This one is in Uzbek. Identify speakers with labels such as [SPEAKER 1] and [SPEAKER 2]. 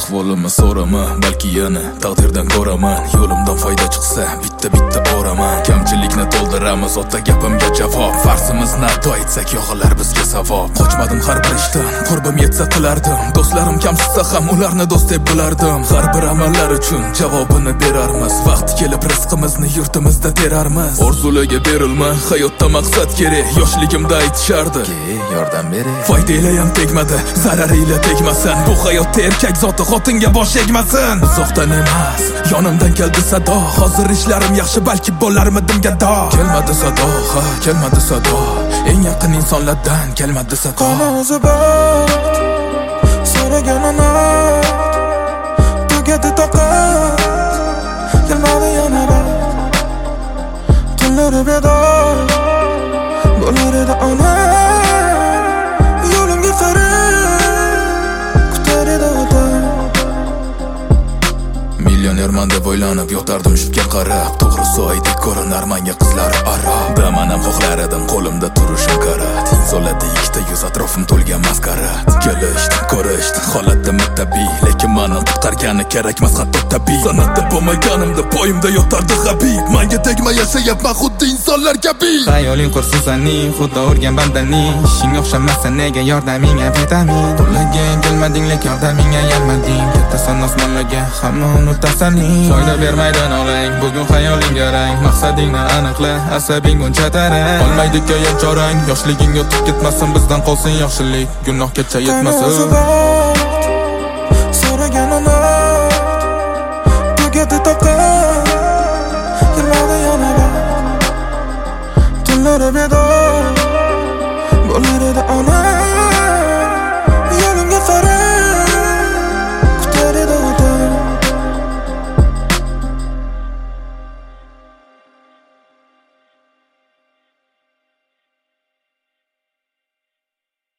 [SPEAKER 1] ahvolimni so'rama, balki yana taqdirdan ko'raman. Yo'limdan foyda chiqsa bitta o'raman. Kamchilikni to'ldiramiz, ota gapimga javob. Farzimizni ado etsak yog'ilar bizga savob. Qochmadim har bir ishdan, qurbim yetsa qilardim. Do'stlarim kamsitsa ham ularni do'st deb bilardim. Har bir amallar uchun javobini berarmiz. Vaqti kelib rizqimizni yurtimizda terarmiz. Orzularga berilma, hayotda maqsad kerak. Yoshligimda aytishardi, yordam bering. Foydanglar ham tegmadi, zararinglar tegmasin. Bu hayotda erkak zoti xotinga bosh egmasin. Uzoqdan emas, yonimdan keldi sado. Hozir ishlarim yaxshi, balki bo'larmidim gado. Kelmadi sado, ha, kelmadi sado. Eng yaqin insonlardan kelmadi sado.
[SPEAKER 2] Qani o'zi baxt, so'raganini tugadi toqat. Kelmadi yana baxt, tunlari bedor bo'lar edi ona. Yo'limga qarab kutar edi ota.
[SPEAKER 1] Millionerman deb o'ylanib yotardim shubga qarab. To'g'risi aytib ko'rinar menga qizlar aro. Damanam xohlar edim qo'limda turishim karat. Insonlarda ikkita yuz, atrofim to'lgan maskarat. Kelishdi, ko'rishdi, holatda tabiiy, lekin meni qutqargani kerakmas hatto tabiiy. San'atda bo'lmaganimda poyimda yotardi Habib. Menga tegma yashayapman xuddi insonlar kabi.
[SPEAKER 3] Xayoling qursin sening, xuddi urgan bandaning. Ishing o'xshamasa nega yordamingga vitamin. Qo'llagan kelmading, lekin yordamingga yalmading. Kattasan osmonlarga, hamma unutasaning. Foyda bermaydi nolang, bugun hayoling garang. Maqsadingni aniqla, asabing buncha tarang. Olmaydi ko'yib chorang, yoshliging o'tib ketmasin, bizdan qolsin yaxshilik. Gunohgacha yetmasin.
[SPEAKER 2] So'raganini tugadi toqat. Kelmadi yana baxt, tunlari bedor